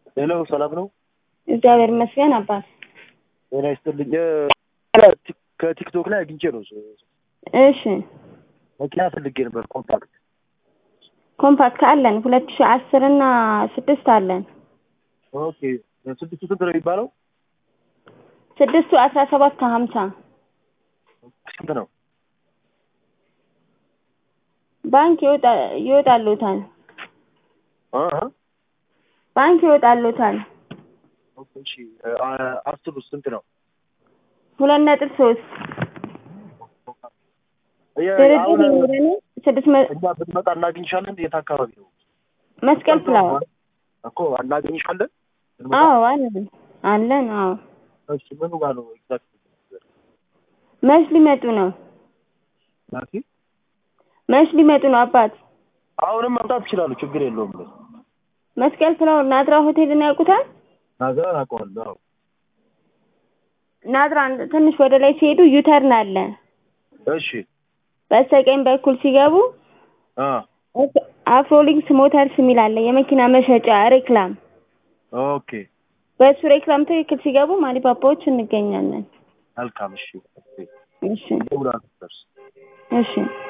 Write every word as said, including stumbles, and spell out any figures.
ሄሎ ሰላም ነው? እግዚአብሔር ይመስገን አባት። ጤና ይስጥልኝ። ከቲክቶክ ላይ አግኝቼ ነው። እሺ መኪና ፈልጌ ነበር። ኮምፓክት ኮምፓክት አለን ሁለት ሺህ አስር እና ስድስት አለን። ኦኬ ስድስቱ ስንት ነው የሚባለው? ስድስቱ አስራ ሰባት ከሀምሳ ስንት ነው? ባንክ ይወጣ ይወጣሉታል። አሃ ባንክ ይወጣሉታል። ኦኬ እሺ አስሩ ስንት ነው? ሁለት ነጥብ ሶስት አሁን ስድስት እኛ ብንመጣ እናገኝሻለን። የት አካባቢ ነው? መስቀል ፍላወር እኮ እናገኝሻለን። አዎ አለን አለን። አዎ እሺ ምኑ ጋር ነው ኤግዛክት? መች ሊመጡ ነው? ማርቲ መች ሊመጡ ነው አባት? አሁንም መምጣት ይችላሉ፣ ችግር የለውም። መስቀል ፍላወር ናዝራ ሆቴልን ያውቁታል? ናዝራ አውቀዋለሁ። ናዝራ ትንሽ ወደ ላይ ሲሄዱ ዩተርን አለ። እሺ በስተቀኝ በኩል ሲገቡ አ አፍሮሊንክስ ሞተርስ የሚል አለ፣ የመኪና መሸጫ ሬክላም። ኦኬ በሱ ሬክላም ትክክል ሲገቡ ማሊፓፓዎች እንገኛለን። መልካም። እሺ እሺ እሺ እሺ